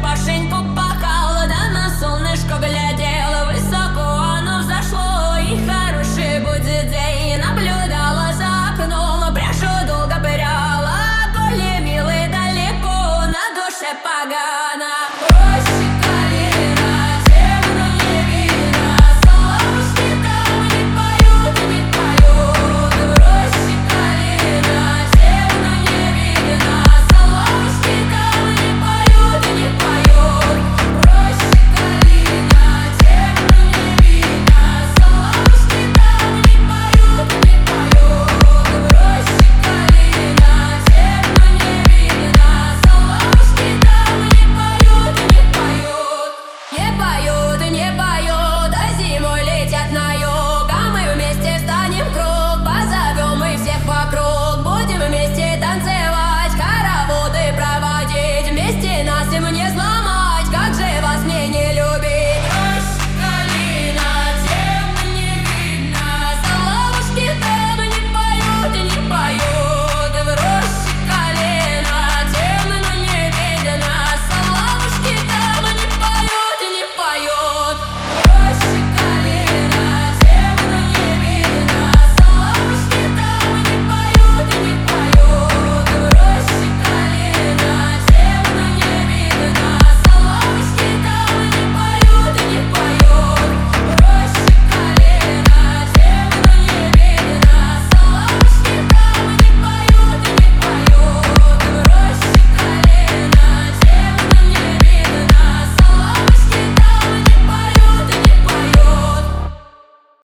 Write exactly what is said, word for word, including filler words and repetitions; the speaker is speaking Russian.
Пашеньку пахала, да на солнышко глядела. Высоко оно взошло, и хороший будет день. Наблюдала за окном, пряжу долго пряла. Коли милый далеко, на душе погано. Осень.